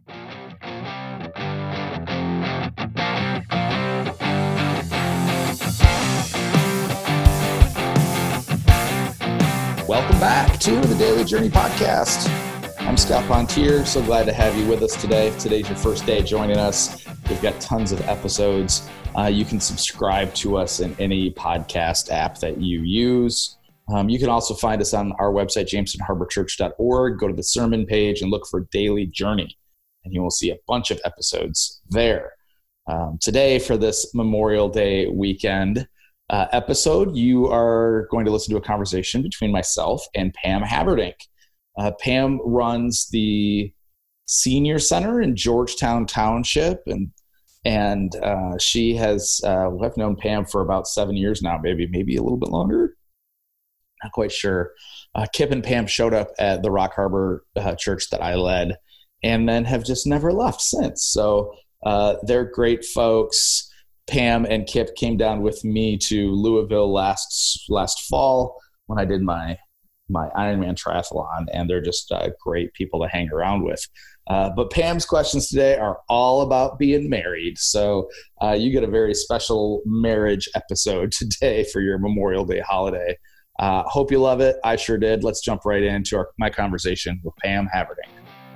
Welcome back to the Daily Journey Podcast. I'm Scott Pontier. So glad to have you with us today. If today's your first day joining us, we've got tons of episodes. You can subscribe to us in any podcast app that you use. You can also find us on our website, jamesonharborchurch.org. Go to the sermon page and look for Daily Journey, and you will see a bunch of episodes there. Today, for this Memorial Day weekend episode, you are going to listen to a conversation between myself and Pam Haberdink. Pam runs the Senior Center in Georgetown Township, and she has, I've known Pam for about 7 years now, maybe a little bit longer. Not quite sure. Kip and Pam showed up at the Rock Harbor church that I led, and then have just never left since. So they're great folks. Pam and Kip came down with me to Louisville last fall when I did my Ironman triathlon, and they're just great people to hang around with. But Pam's questions today are all about being married. So you get a very special marriage episode today for your Memorial Day holiday. Hope you love it. I sure did. Let's jump right into my conversation with Pam Haberdink.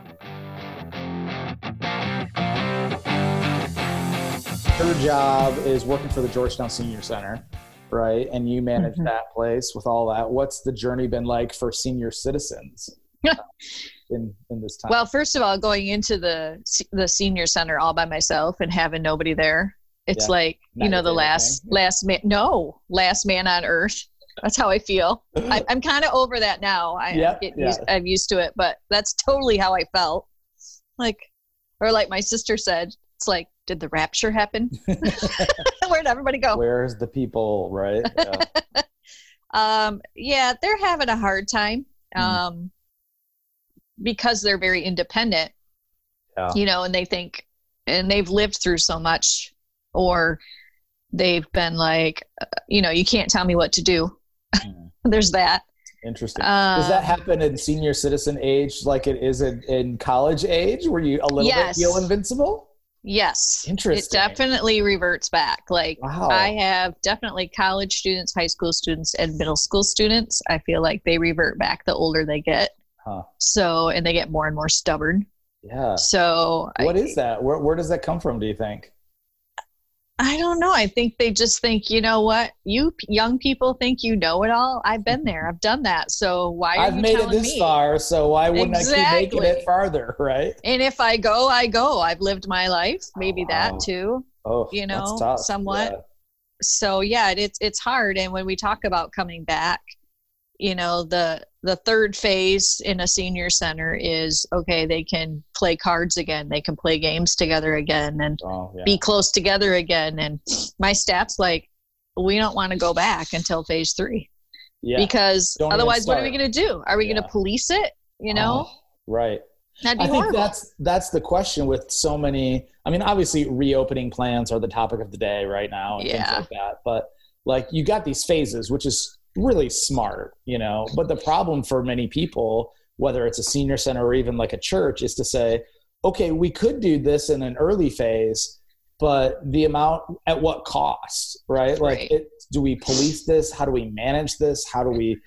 Her job is working for the Georgetown Senior Center, right? And you manage that place with all that. What's the journey been like for senior citizens in this time? Well, first of all, going into the senior center all by myself and having nobody there, it's like, the last man on earth. That's how I feel. I'm kind of over that now. I'm used to it, but that's totally how I felt. Like my sister said, it's like, did the rapture happen? Where'd everybody go? Where's the people, right? Yeah. They're having a hard time because they're very independent, and they think, and they've lived through so much, or they've been like, you can't tell me what to do. There's that. Interesting. Does that happen in senior citizen age like it is in college age, where you a little bit feel invincible? Yes. Interesting. It definitely reverts back. I have definitely college students, high school students, and middle school students. I feel like they revert back the older they get. So, and they get more and more stubborn. Yeah. So what is that? Where does that come from, do you think? I don't know. I think they just think, you know what? You young people think you know it all. I've been there. I've done that. So why are you telling me? I've made it this far, so why wouldn't I keep making it farther, right? And if I go, I go. I've lived my life. Maybe that too. Oh, that's tough. Somewhat. Yeah. So yeah, it's hard. And when we talk about coming back, the third phase in a senior center is, okay, they can play cards again. They can play games together again and be close together again. And my staff's like, we don't want to go back until phase 3 because otherwise what are we going to do? Are we going to police it? Right. That'd be horrible. Think that's the question with so many. I mean, obviously reopening plans are the topic of the day right now and things like that. But you got these phases, which is really smart, but the problem for many people, whether it's a senior center or even like a church, is to say, okay, we could do this in an early phase, but the amount at what cost, right? Do we police this? How do we manage this? How do we,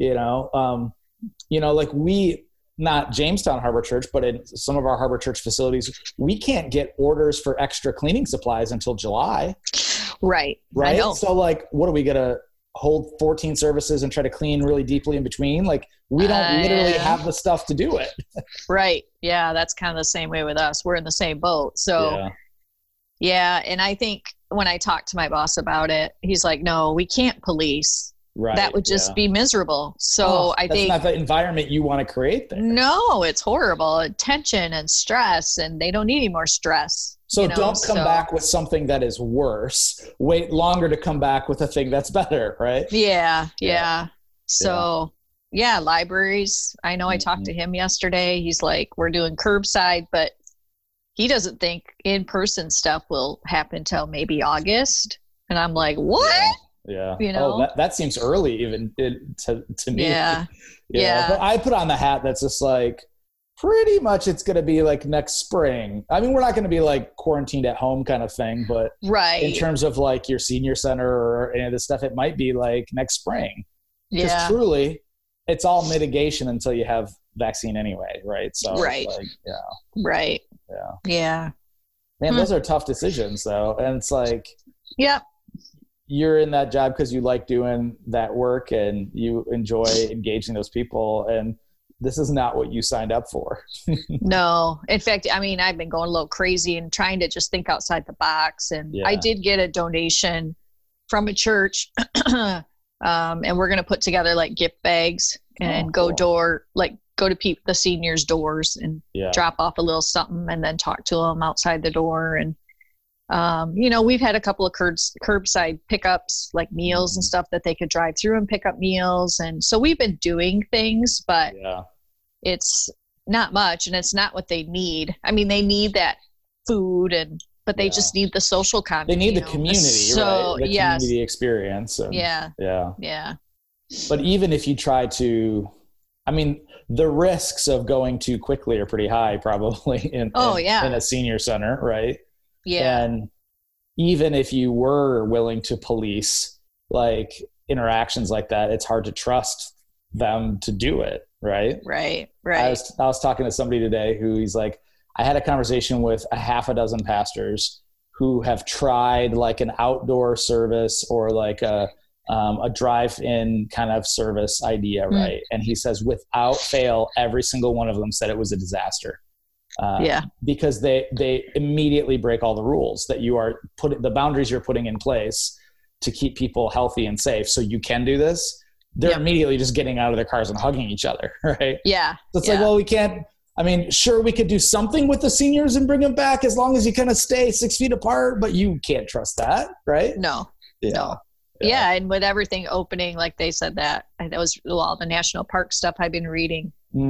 not Jamestown Harbor Church, but in some of our Harbor Church facilities, we can't get orders for extra cleaning supplies until July. Right. So what are we going to hold 14 services and try to clean really deeply in between? We don't literally have the stuff to do it. Right. Yeah. That's kind of the same way with us. We're in the same boat. So yeah. And I think when I talked to my boss about it, he's like, no, we can't police. Right. That would just be miserable. So I think that's not the environment you want to create there. No, it's horrible. Tension and stress, and they don't need any more stress. So don't come back with something that is worse. Wait longer to come back with a thing that's better, right? Yeah. So libraries. I know I talked to him yesterday. He's like, we're doing curbside, but he doesn't think in-person stuff will happen till maybe August. And I'm like, what? Yeah. That seems early even to me. Yeah. But I put on the hat that's just like, pretty much it's going to be like next spring. I mean, we're not going to be like quarantined at home kind of thing, but right. in terms of like your senior center or any of this stuff, it might be like next spring. Because truly, it's all mitigation until you have vaccine anyway, right? So, right. Like, yeah. Right. Yeah. Yeah. Man, those are tough decisions, though. And it's like, yep. You're in that job because you like doing that work and you enjoy engaging those people. And this is not what you signed up for. No. In fact, I mean, I've been going a little crazy and trying to just think outside the box. And I did get a donation from a church. And we're going to put together like gift bags and go to the seniors' doors and drop off a little something and then talk to them outside the door. And, we've had a couple of curbside pickups, like meals and stuff that they could drive through and pick up meals. And so we've been doing things, but it's not much and it's not what they need. I mean, they need that food but they just need the social contact. They need the community, right? The community experience. And, yeah. But even if you try to, I mean, the risks of going too quickly are pretty high probably in a senior center, right? Yeah. And even if you were willing to police like interactions like that, it's hard to trust them to do it, right? Right. I was talking to somebody today who he's like, I had a conversation with a half a dozen pastors who have tried like an outdoor service or like a drive-in kind of service idea, right? And he says, without fail, every single one of them said it was a disaster. Because they immediately break all the rules that you are the boundaries you're putting in place to keep people healthy and safe. So you can do this. They're immediately just getting out of their cars and hugging each other, right? Yeah. So it's like, well, we can't. I mean, sure, we could do something with the seniors and bring them back as long as you kind of stay 6 feet apart, but you can't trust that, right? No. Yeah. No. Yeah, and with everything opening, like they said that was all the national park stuff I've been reading.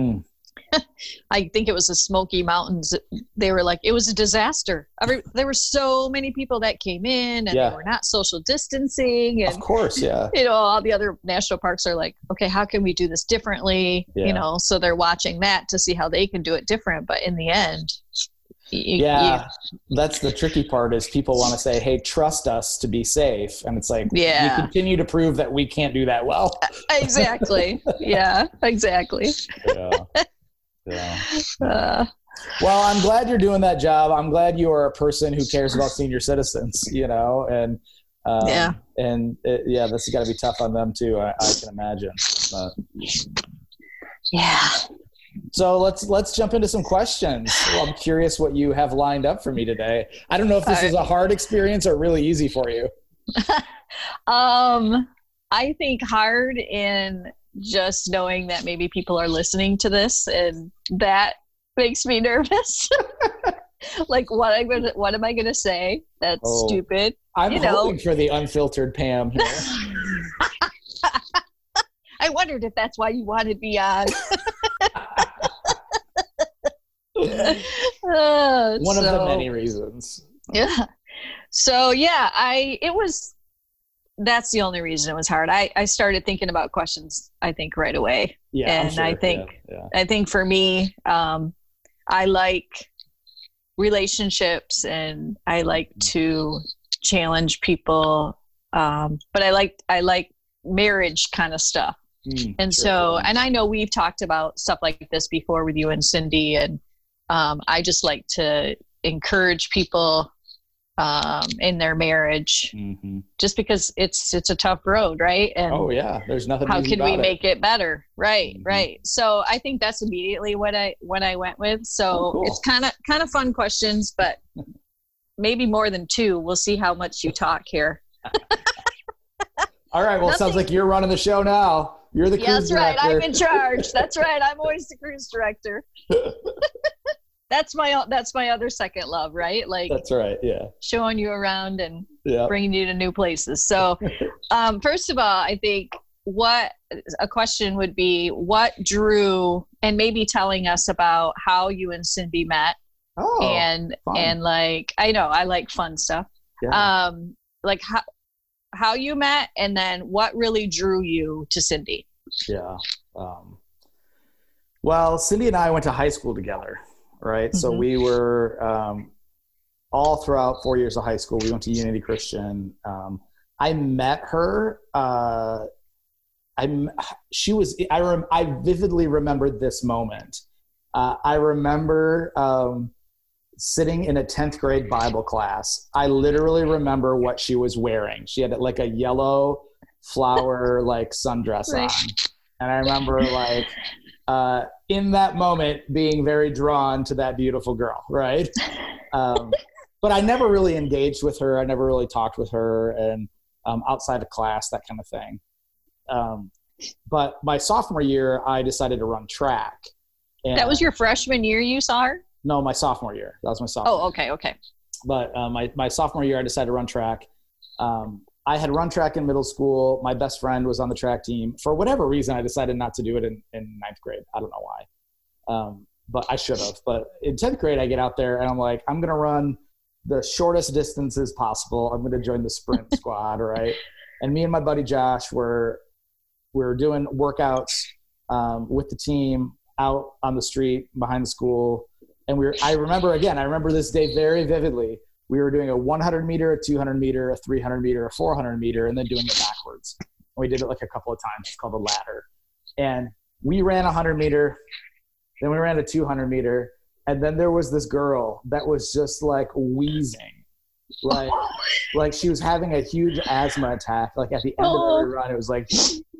I think it was the Smoky Mountains. They were like, it was a disaster. There were so many people that came in and they were not social distancing. And, of course, all the other national parks are like, okay, how can we do this differently? So they're watching that to see how they can do it different. But in the end, that's the tricky part is people want to say, hey, trust us to be safe. And it's like, you continue to prove that we can't do that well. Exactly. Yeah, exactly. Well, I'm glad you're doing that job. I'm glad you are a person who cares about senior citizens, and this has got to be tough on them too. I can imagine. So let's jump into some questions. Well, I'm curious what you have lined up for me today. I don't know if this is a hard experience or really easy for you. I think hard in just knowing that maybe people are listening to this, and that makes me nervous. Like, what am I gonna say? That's stupid. I'm hoping for the unfiltered Pam here. I wondered if that's why you wanted me on. One of the many reasons. Yeah. So that's the only reason it was hard. I started thinking about questions, I think, right away. Yeah. And sure. I think for me, I like relationships and I like to challenge people. But I like marriage kind of stuff. And and I know we've talked about stuff like this before with you and Cindy, and I just like to encourage people in their marriage, just because it's a tough road, right? And there's nothing. How can we make it better? Right. So I think that's immediately what I went with. So it's kind of fun questions, but maybe more than two. We'll see how much you talk here. All right. Well, it sounds like you're running the show now. You're the cruise director. That's right. I'm in charge. That's right. I'm always the cruise director. That's my other second love, right? Like, that's right. Yeah. Showing you around and bringing you to new places. So, first of all, I think what a question would be, what drew, and maybe telling us about how you and Cindy met. And like, I know I like fun stuff. Yeah. Like how you met, and then what really drew you to Cindy. Yeah. Well, Cindy and I went to high school together, right? So we were all throughout 4 years of high school. We went to Unity Christian. I met her. I vividly remembered this moment. I remember sitting in a 10th grade Bible class. I literally remember what she was wearing. She had like a yellow flower like sundress on. And I remember like in that moment being very drawn to that beautiful girl, right? But I never really engaged with her. I never really talked with her, and outside of class, that kind of thing. But my sophomore year, I decided to run track. And that was your freshman year you saw her? No, my sophomore year. That was my sophomore year. Okay. But my sophomore year, I decided to run track. I had run track in middle school. My best friend was on the track team. For whatever reason, I decided not to do it in ninth grade. I don't know why. But I should have. But in 10th grade, I get out there, and I'm like, I'm going to run the shortest distances possible. I'm going to join the sprint squad, right? And me and my buddy Josh were doing workouts with the team out on the street behind the school. And I remember this day very vividly. We were doing a 100 meter, a 200 meter, a 300 meter, a 400 meter, and then doing it backwards. And we did it like a couple of times. It's called a ladder. And we ran a 100 meter, then we ran a 200 meter, and then there was this girl that was just like wheezing, like she was having a huge asthma attack. Like at the end of every run, it was like,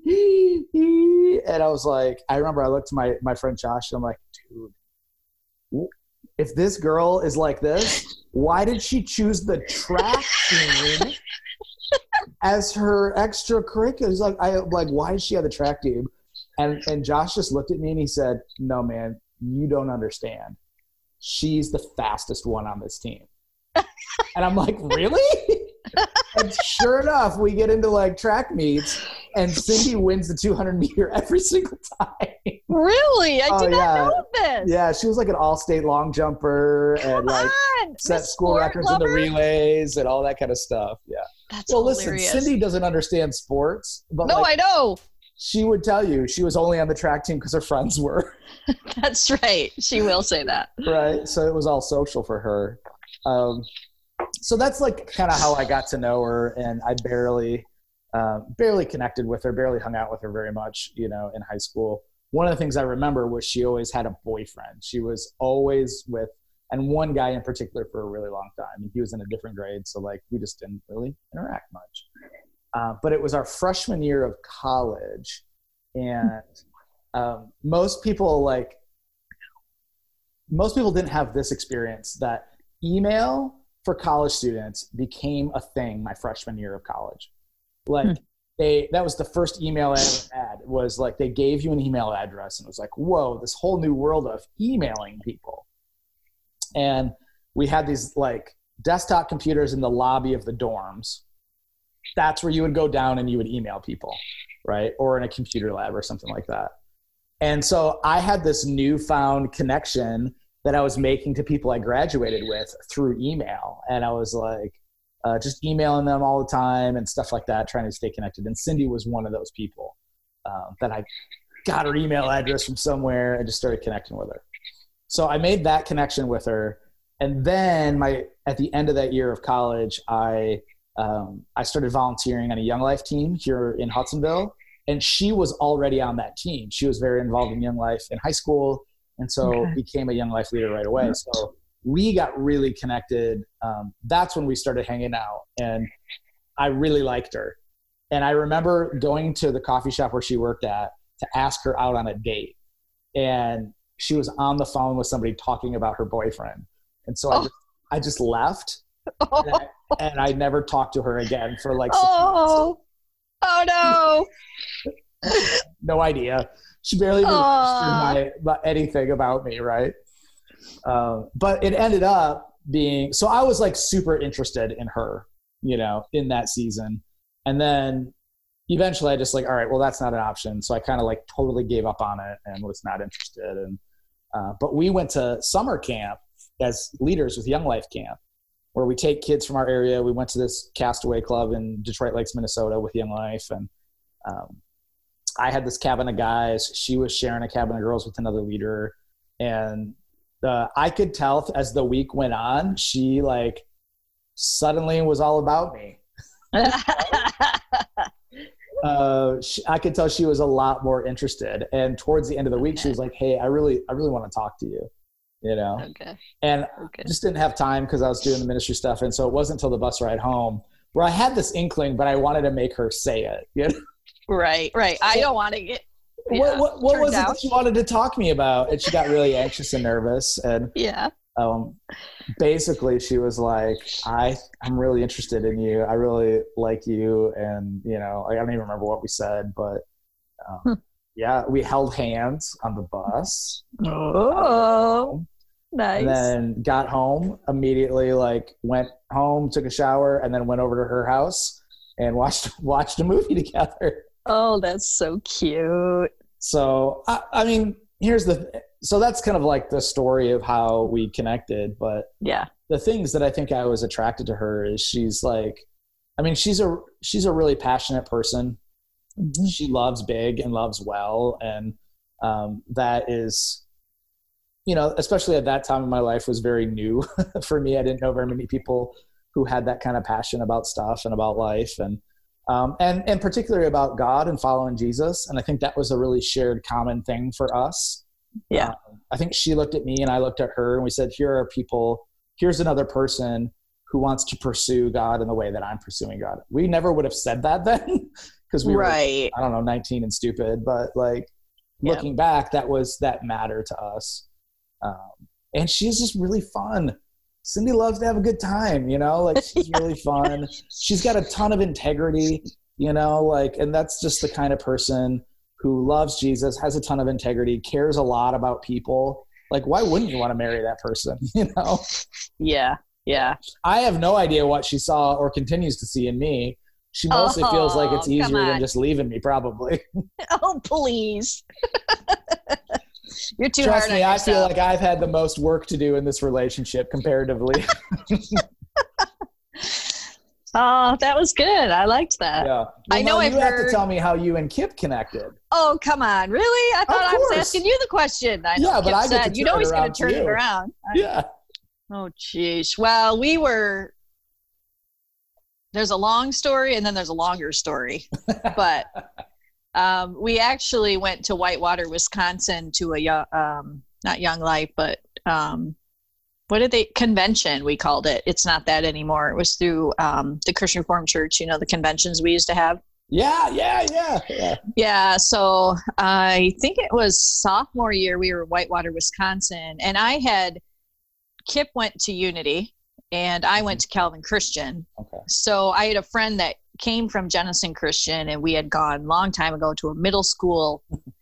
and I was like, I remember I looked to my friend Josh, and I'm like, dude, if this girl is like this, why did she choose the track team as her extracurriculars? Like, why is she on the track team? And Josh just looked at me and he said, no, man, you don't understand. She's the fastest one on this team. And I'm like, really? And sure enough, we get into like track meets, and Cindy wins the 200 meter every single time. Really? I did not know this. Yeah, she was like an all-state long jumper and like set school records in the relays and all that kind of stuff. Yeah. That's hilarious. Listen, Cindy doesn't understand sports, but no, I know. She would tell you she was only on the track team because her friends were. That's right. She will say that. Right. So it was all social for her. So that's like kind of how I got to know her, and I barely connected with her, barely hung out with her very much, in high school. One of the things I remember was she always had a boyfriend. She was always with, and one guy in particular for a really long time. And he was in a different grade, so like we just didn't really interact much. But it was our freshman year of college, and most people didn't have this experience, that email for college students became a thing my freshman year of college. Like that was the first email I ever had, was like they gave you an email address, and it was like, whoa, this whole new world of emailing people. And we had these like desktop computers in the lobby of the dorms. That's where you would go down and you would email people, right? Or in a computer lab or something like that. And so I had this newfound connection that I was making to people I graduated with through email. And I was like, just emailing them all the time and stuff like that, trying to stay connected. And Cindy was one of those people that I got her email address from somewhere and just started connecting with her. So I made that connection with her. And then at the end of that year of college, I started volunteering on a Young Life team here in Hudsonville. And she was already on that team. She was very involved in Young Life in high school, and so became a Young Life leader right away. So we got really connected. That's when we started hanging out, and I really liked her. And I remember going to the coffee shop where she worked at to ask her out on a date. And she was on the phone with somebody talking about her boyfriend. And so I just left, and I never talked to her again for like 6 months. Oh no. No idea. She barely remembered anything about me, right? But it ended up being, so I was like super interested in her, in that season. And then eventually I just like, all right, well, that's not an option. So I kind of like totally gave up on it and was not interested. And but we went to summer camp as leaders with Young Life Camp, where we take kids from our area. We went to this Castaway Club in Detroit Lakes, Minnesota with Young Life. And I had this cabin of guys. She was sharing a cabin of girls with another leader. And I could tell as the week went on, she like suddenly was all about me. I could tell she was a lot more interested. And towards the end of the week, she was like, hey, I really want to talk to you, you know? Okay. And just didn't have time because I was doing the ministry stuff. And so it wasn't until the bus ride home where I had this inkling, but I wanted to make her say it. You know? Right. I don't want to get. Yeah, what was it that she wanted to talk to me about? And she got really anxious and nervous. And basically she was like, I'm really interested in you. I really like you. And, you know, I don't even remember what we said, but we held hands on the bus. Oh, nice. And then got home immediately, like went home, took a shower, and then went over to her house and watched a movie together. Oh, that's so cute. So, I mean, so that's kind of like the story of how we connected. But the things that I think I was attracted to her is she's like, I mean, she's a really passionate person. Mm-hmm. She loves big and loves well. And that is, you know, especially at that time in my life was very new for me. I didn't know very many people who had that kind of passion about stuff and about life. And particularly about God and following Jesus. And I think that was a really shared common thing for us. Yeah. I think she looked at me and I looked at her and we said, here's another person who wants to pursue God in the way that I'm pursuing God. We never would have said that then because we were, I don't know, 19 and stupid, but like looking back, that mattered to us. And she's just really fun. Cindy loves to have a good time, you know, like she's really fun. She's got a ton of integrity, you know, like, and that's just the kind of person who loves Jesus, has a ton of integrity, cares a lot about people. Like, why wouldn't you want to marry that person, you know? Yeah. I have no idea what she saw or continues to see in me. She mostly feels like it's easier than just leaving me, probably. Oh, please. You're too Trust hard me, on I feel like I've had the most work to do in this relationship comparatively. Oh, that was good. I liked that. Yeah. Well, I know you have to tell me how you and Kip connected. Oh, come on. Really? I thought I was asking you the question. I know yeah, but I get to you know he's going to turn it around. Yeah. Oh, geez. Well, there's a long story and then there's a longer story. But we actually went to Whitewater, Wisconsin to not Young Life, but convention, we called it. It's not that anymore. It was through the Christian Reformed Church, you know, the conventions we used to have. Yeah. So I think it was sophomore year, we were in Whitewater, Wisconsin, and Kip went to Unity and I went to Calvin Christian. Okay. So I had a friend that came from Jenison Christian, and we had gone a long time ago to a middle school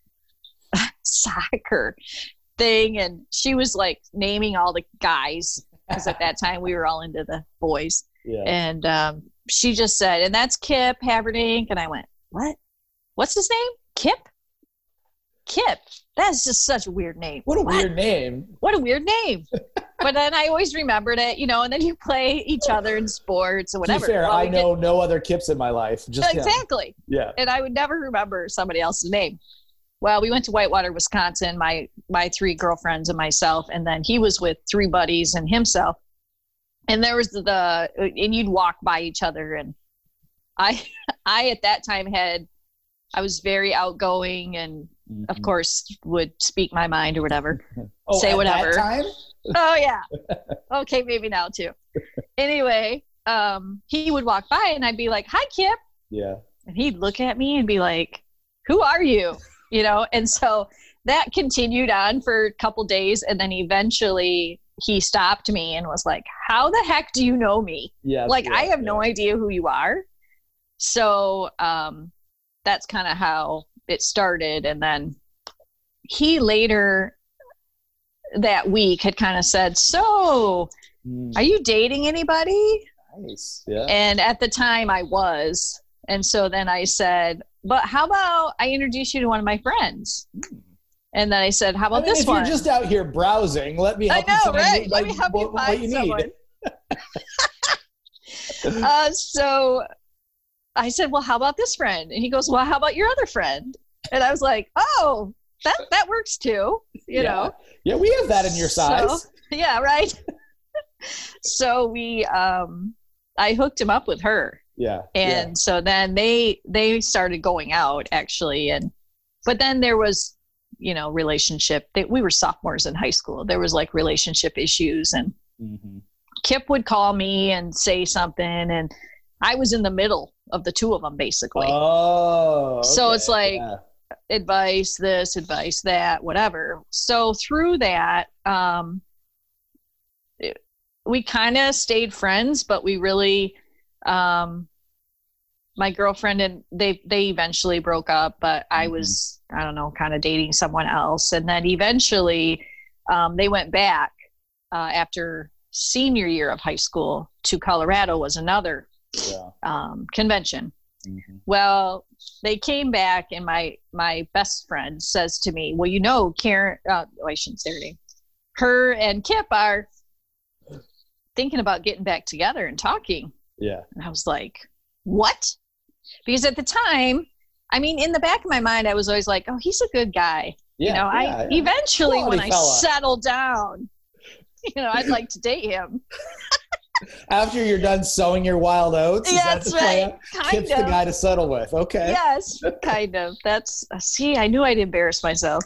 soccer thing, and she was like naming all the guys because at that time we were all into the boys. Yeah. And she just said, and that's Kip Haverdink, and I went, what's his name? Kip. That's just such a weird name. What a weird name. But then I always remembered it, you know, and then you play each other in sports or whatever. To be fair, I know no other Kips in my life. Just exactly. Him. Yeah. And I would never remember somebody else's name. Well, we went to Whitewater, Wisconsin, my 3 girlfriends and myself, and then he was with 3 buddies and himself. And there was and you'd walk by each other. And I at that time I was very outgoing and of course would speak my mind or whatever, say whatever. That time? Oh yeah. Okay. Maybe now too. Anyway, he would walk by and I'd be like, hi, Kip. Yeah. And he'd look at me and be like, who are you? You know? And so that continued on for a couple days. And then eventually he stopped me and was like, how the heck do you know me? Yeah. I have no idea who you are. So, that's kind of how it started. And then he later that week had kind of said, so are you dating anybody? Nice. Yeah. And at the time I was. And so then I said, but how about I introduce you to one of my friends? And then I said, how about this one? If you're just out here browsing, let me help you. Right? Let me help you find someone. So I said, well, how about this friend? And he goes, well, how about your other friend? And I was like, oh, that works too, you know? Yeah, we have that in your size. So, yeah, right. So I hooked him up with her. Yeah. And so then they started going out actually. But then there was, relationship that we were sophomores in high school. There was like relationship issues, and Kip would call me and say something, and I was in the middle of the two of them basically. Oh, okay. So it's like advice, this, advice, that, whatever. So through that, we kind of stayed friends, but we really, my girlfriend and they eventually broke up, but I was, I don't know, kind of dating someone else. And then eventually they went back after senior year of high school to Colorado was another convention. Well, they came back and my best friend says to me, well, Karen, I shouldn't say her name. Her and Kip are thinking about getting back together and talking. Yeah. And I was like, what? Because at the time, I mean, in the back of my mind, I was always like, oh, he's a good guy. Yeah, eventually quality when fella. I settle down, I'd like to date him. After you're done sowing your wild oats? Yeah, that's right. Kip's the guy to settle with. Okay. Yes, kind of. See, I knew I'd embarrass myself.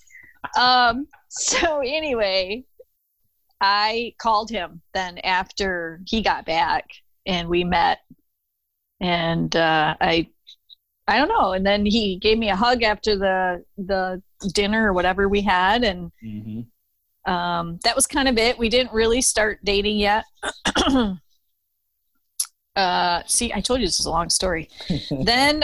So anyway, I called him then after he got back and we met, and I don't know. And then he gave me a hug after the dinner or whatever we had. And that was kind of it. We didn't really start dating yet. See, I told you this is a long story. Then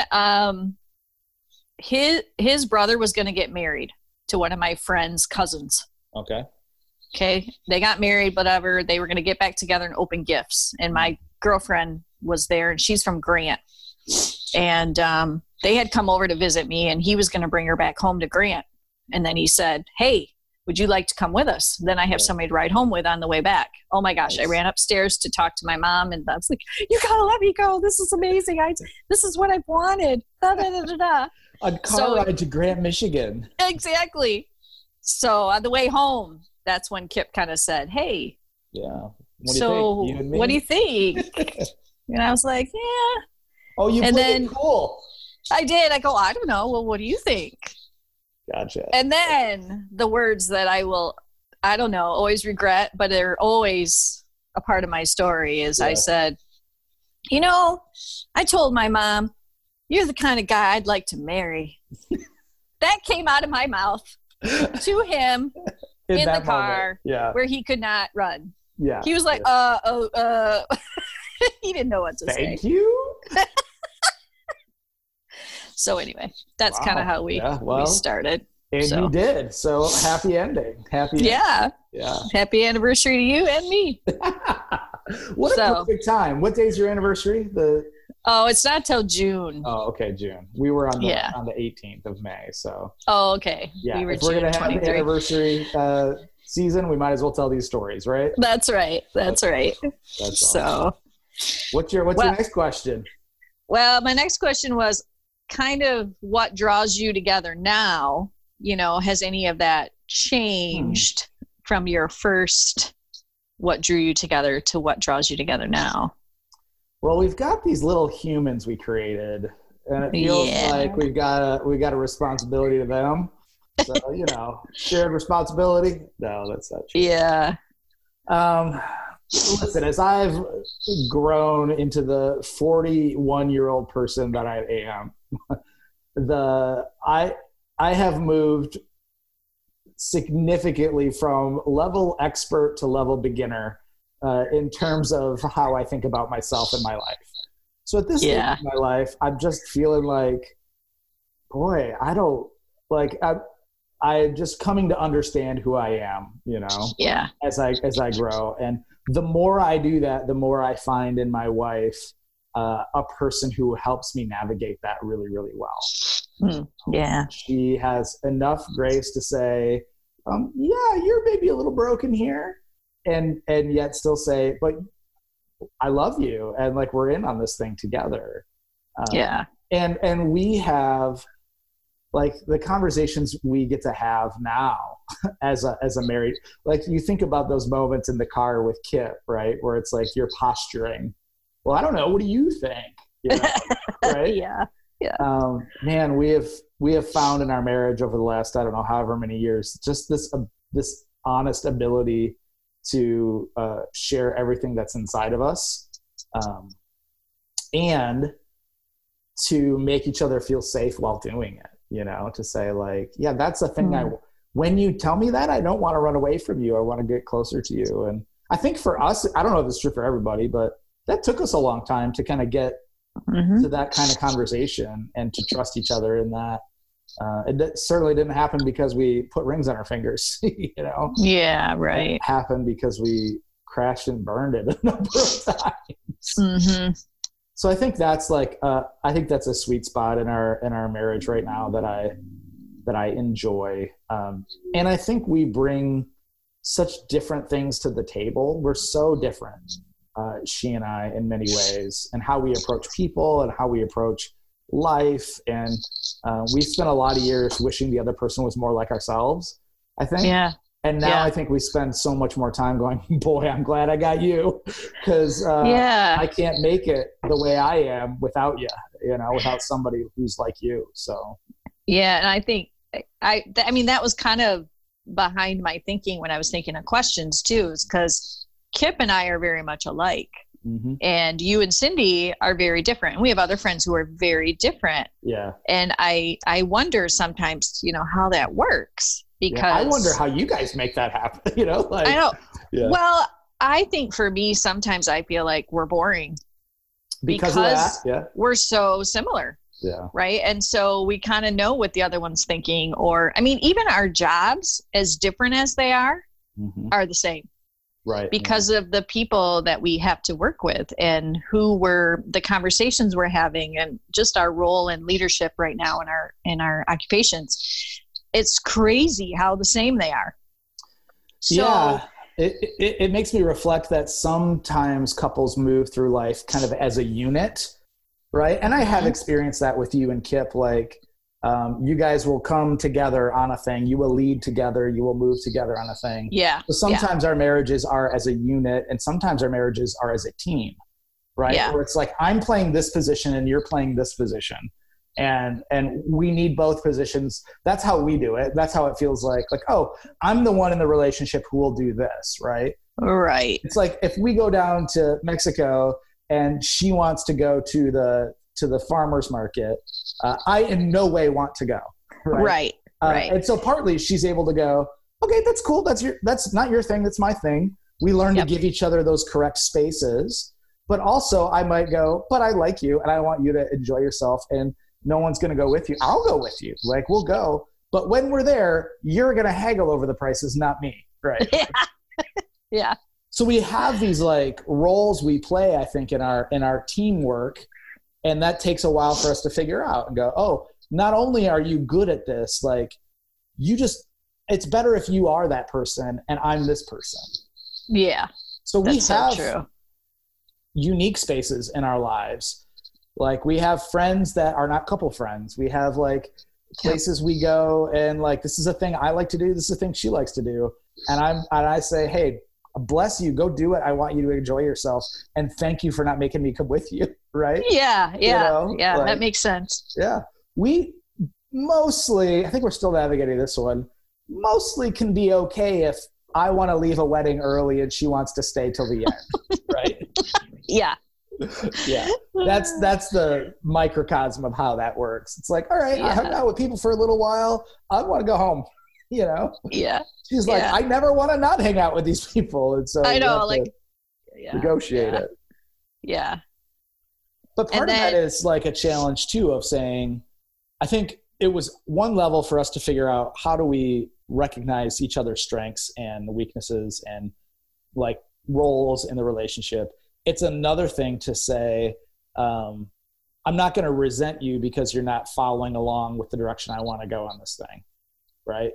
his brother was going to get married to one of my friend's cousins. Okay. They got married, whatever. They were going to get back together and open gifts. And my girlfriend was there, and she's from Grant. And they had come over to visit me, and he was going to bring her back home to Grant. And then he said, hey, would you like to come with us? Then I have somebody to ride home with on the way back. Oh my gosh. Nice. I ran upstairs to talk to my mom, and I was like, you gotta let me go. This is amazing. This is what I've wanted. Da, da, da, da, da. A car ride to Grant, Michigan. Exactly. So on the way home, that's when Kip kind of said, hey, what do you think? And I was like, yeah. Oh, you played it cool. I did. I go, I don't know. Well, what do you think? Gotcha. And then the words that I don't know, always regret, but they're always a part of my story is I said, I told my mom, you're the kind of guy I'd like to marry. That came out of my mouth to him in the car where he could not run. Yeah. He was like, he didn't know what to say. Thank you. So anyway, that's kind of how we started. And you did. So happy ending. Yeah. Happy anniversary to you and me. What a perfect time. What day is your anniversary? It's not till June. Oh, okay, June. We were on the 18th of May. So. Oh, okay. Yeah. If we're gonna have the anniversary season, we might as well tell these stories, right? That's right. That's awesome. What's your next question? Well, my next question was kind of what draws you together now. Has any of that changed from your first, what drew you together to what draws you together now? Well, we've got these little humans we created, and it feels like we've got a responsibility to them. So, shared responsibility. No, that's not true. Yeah. Listen, as I've grown into the 41-year-old person that I am, I have moved significantly from level expert to level beginner in terms of how I think about myself and my life. So at this stage of my life, I'm just feeling like, boy, I'm just coming to understand who I am, as I grow. And the more I do that, the more I find in my wife a person who helps me navigate that really, really well. She has enough grace to say, you're maybe a little broken here, and yet still say, but I love you, and like we're in on this thing together. And we have like the conversations we get to have now as a married, like you think about those moments in the car with Kip, right? Where it's like you're posturing. Well, I don't know. What do you think? You know, right? Yeah. Man, we have found in our marriage over the last, I don't know, however many years, just this honest ability to share everything that's inside of us, and to make each other feel safe while doing it, you know, to say like, yeah, that's the thing. When you tell me that, I don't want to run away from you. I want to get closer to you. And I think for us, I don't know if it's true for everybody, but that took us a long time to kind of get to that kind of conversation and to trust each other in that. It certainly didn't happen because we put rings on our fingers, you know? Yeah, right. It happened because we crashed and burned it a number of times. So I think that's like, I think that's a sweet spot in our marriage right now that I enjoy. And I think we bring such different things to the table. We're so different, she and I, in many ways, and how we approach people and how we approach life. And we spent a lot of years wishing the other person was more like ourselves, I think. Yeah. And now I think we spend so much more time going, boy, I'm glad I got you, because I can't make it the way I am without you, you know, without somebody who's like you. So. Yeah. And I think, I mean, that was kind of behind my thinking when I was thinking of questions too, is because Kip and I are very much alike. And you and Cindy are very different. And we have other friends who are very different. Yeah. And I wonder sometimes, you know, how that works, because I wonder how you guys make that happen, you know? Like, I know. Yeah. Well, I think for me, sometimes I feel like we're boring because of that. Yeah. We're so similar. Yeah. Right. And so we kind of know what the other one's thinking, or, I mean, even our jobs, as different as they are the same. Right. Because of the people that we have to work with and the conversations we're having, and just our role in leadership right now in our occupations. It's crazy how the same they are. So, yeah. It makes me reflect that sometimes couples move through life kind of as a unit, right? And I have experienced that with you and Kip, like, you guys will come together on a thing. You will lead together. You will move together on a thing. Yeah. So sometimes our marriages are as a unit, and sometimes our marriages are as a team, right? Yeah. Where it's like, I'm playing this position and you're playing this position. And we need both positions. That's how we do it. That's how it feels like, oh, I'm the one in the relationship who will do this, right? Right. It's like if we go down to Mexico and she wants to go to the farmer's market, I in no way want to go. Right. And so partly she's able to go, okay, that's cool. That's not your thing. That's my thing. We learn to give each other those correct spaces, but also I might go, but I like you and I want you to enjoy yourself, and no one's going to go with you. I'll go with you. Like, we'll go. But when we're there, you're going to haggle over the prices, not me. Right. Yeah. So we have these like roles we play, I think, in our teamwork. And that takes a while for us to figure out and go, oh, not only are you good at this, like it's better if you are that person and I'm this person. Yeah. So we have unique spaces in our lives. Like, we have friends that are not couple friends. We have like places we go, and like, this is a thing I like to do. This is a thing she likes to do. And I say, hey, bless you, go do it. I want you to enjoy yourself. And thank you for not making me come with you. Right. Yeah. Yeah. You know, yeah. That makes sense. Yeah. We mostly, I think we're still navigating this one, mostly can be okay if I want to leave a wedding early and she wants to stay till the end. Right. Yeah. Yeah. That's the microcosm of how that works. It's like, all right, I hung out with people for a little while. I want to go home, you know? Yeah. She's like, I never want to not hang out with these people. And so I know, like, negotiate it. Yeah. But part of that is like a challenge too, of saying, I think it was one level for us to figure out, how do we recognize each other's strengths and weaknesses and like roles in the relationship. It's another thing to say, I'm not going to resent you because you're not following along with the direction I want to go on this thing. Right.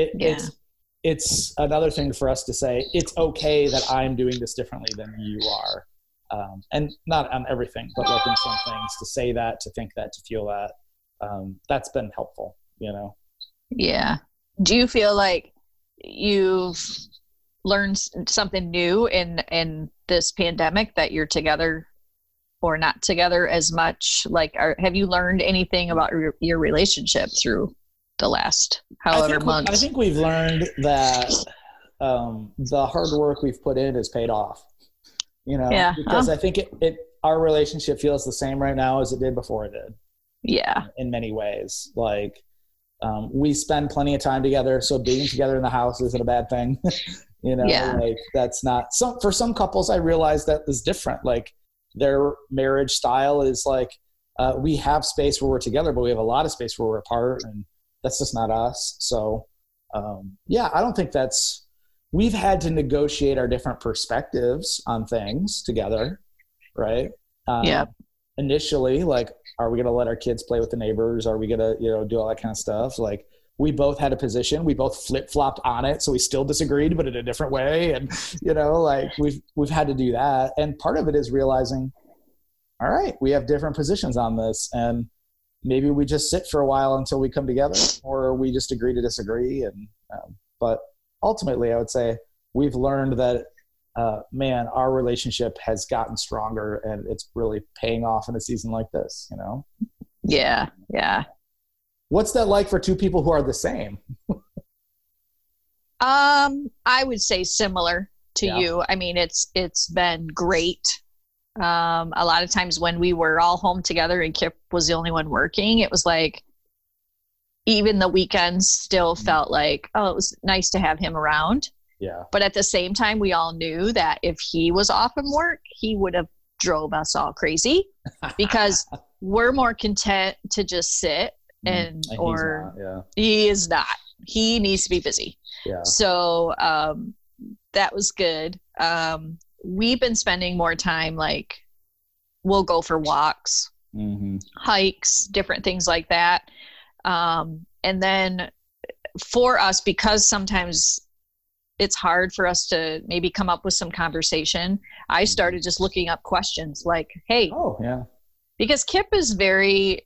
It's another thing for us to say, it's okay that I'm doing this differently than you are. And not on everything, but like in some things, to say that, to think that, to feel that, that's been helpful. you know? Yeah. Do you feel like you've learned something new in this pandemic, that you're together or not together as much? Like, have you learned anything about your relationship through the last however months? I think we've learned that the hard work we've put in has paid off, Yeah. because I think our relationship feels the same right now as it did before it did. Yeah. In many ways. Like, we spend plenty of time together, so being together in the house isn't a bad thing. Yeah. Like, that's not for some couples, I realize that is different. Like, their marriage style is like, we have space where we're together, but we have a lot of space where we're apart, and that's just not us. So, I don't think we've had to negotiate our different perspectives on things together. Right. Yeah. Initially, like, are we going to let our kids play with the neighbors? Are we going to, do all that kind of stuff? Like, we both had a position, we both flip-flopped on it. So we still disagreed, but in a different way. And, like, we've had to do that. And part of it is realizing, all right, we have different positions on this, and maybe we just sit for a while until we come together, or we just agree to disagree. And, but ultimately I would say we've learned that, man, our relationship has gotten stronger, and it's really paying off in a season like this, Yeah. Yeah. What's that like for two people who are the same? I would say similar to you. I mean, it's been great. A lot of times when we were all home together and Kip was the only one working, it was like, even the weekends still felt like, oh, it was nice to have him around. Yeah. But at the same time, we all knew that if he was off from work, he would have drove us all crazy, because we're more content to just sit and he is not. He needs to be busy. Yeah. So that was good. We've been spending more time, like, we'll go for walks, hikes, different things like that. And then for us, because sometimes it's hard for us to maybe come up with some conversation, I started just looking up questions like, hey, because Kip is very,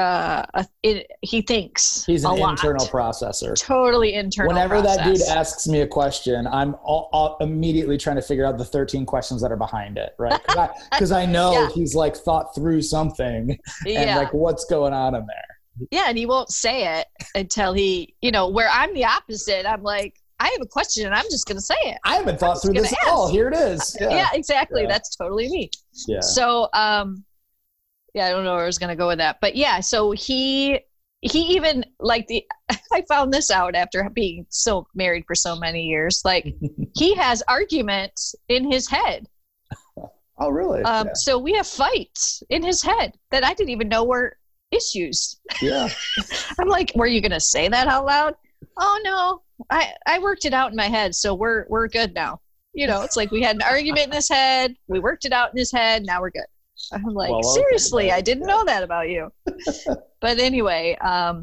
he thinks he's an a internal lot. Processor. Totally internal. Whenever process. That dude asks me a question, I'm immediately trying to figure out the 13 questions that are behind it, right? Because I know he's like thought through something and like what's going on in there. Yeah, and he won't say it until he, where I'm the opposite. I'm like, I have a question and I'm just going to say it. I haven't thought through this at all. Here it is. Yeah, exactly. Yeah. That's totally me. Yeah. So, I don't know where I was going to go with that, but so he even like I found this out after being so married for so many years, like he has arguments in his head. Oh, really? So we have fights in his head that I didn't even know were issues. Yeah. I'm like, were you going to say that out loud? Oh no, I worked it out in my head. So we're good now. It's like we had an argument in his head. We worked it out in his head. Now we're good. I'm like, seriously, I didn't know that about you. But anyway,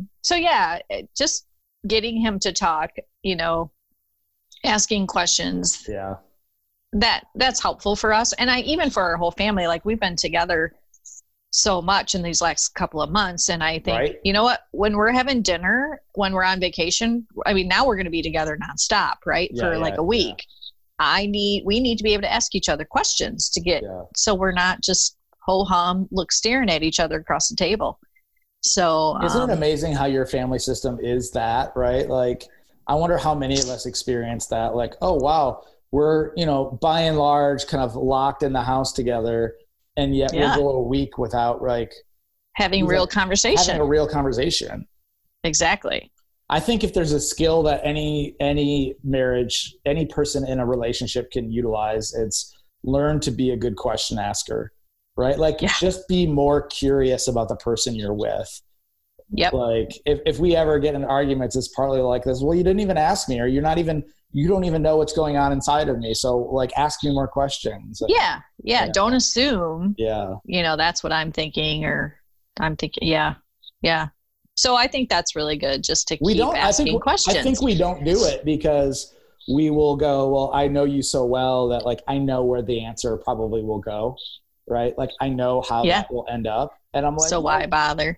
just getting him to talk, asking questions. Yeah. That's helpful for us. And even for our whole family, like we've been together so much in these last couple of months. And I think, you know what, when we're having dinner, when we're on vacation, I mean, now we're going to be together nonstop, right? For like a week. Yeah. We need to be able to ask each other questions to get, so we're not just ho-hum, staring at each other across the table. So isn't it amazing how your family system is that, right? Like, I wonder how many of us experience that. Like, oh, wow, we're, by and large kind of locked in the house together. And yet we'll go a week without having a real conversation. Exactly. I think if there's a skill that any marriage, any person in a relationship can utilize, it's learn to be a good question asker, right? Like just be more curious about the person you're with. Yep. Like if we ever get in arguments, it's partly like this, well, you didn't even ask me, or you don't even know what's going on inside of me. So like, ask me more questions. Yeah. Don't assume, yeah, that's what I'm thinking, or I'm thinking, yeah. So I think that's really good, just to keep asking questions. I think we don't do it because we will go, well, I know you so well that like, I know where the answer probably will go. Right. Like I know how that will end up. And I'm like, so why bother?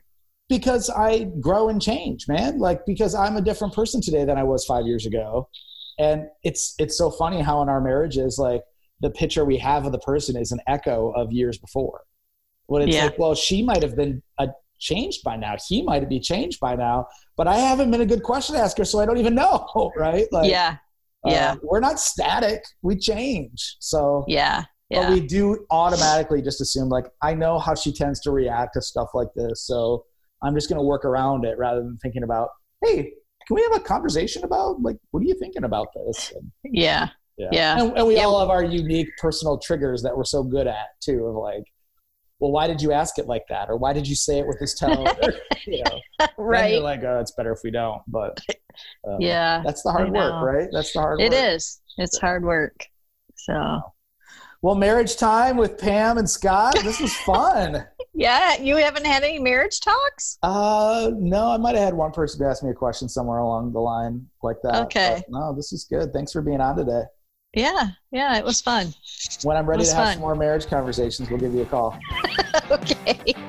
Because I grow and change, man. Like, because I'm a different person today than I was 5 years ago. And it's so funny how in our marriages, like, the picture we have of the person is an echo of years before. When it's like, well, she might have been changed by now. He might be changed by now, but I haven't been a good question asker, so I don't even know, right? Like, we're not static. We change. So but we do automatically just assume, like, I know how she tends to react to stuff like this, so I'm just going to work around it rather than thinking about, hey, can we have a conversation about, like, what are you thinking about this? And, and we all have our unique personal triggers that we're so good at too, of like, well, why did you ask it like that? Or why did you say it with this tone? Or, you know, right. Then you're like, oh, it's better if we don't. But that's the hard work, right? That's the hard work. It is. It's hard work. So. Well, marriage time with Pam and Scott. This was fun. Yeah. You haven't had any marriage talks? No, I might have had one person ask me a question somewhere along the line like that. Okay. But no, this is good. Thanks for being on today. Yeah. Yeah. It was fun. When I'm ready to have some more marriage conversations, we'll give you a call. Okay.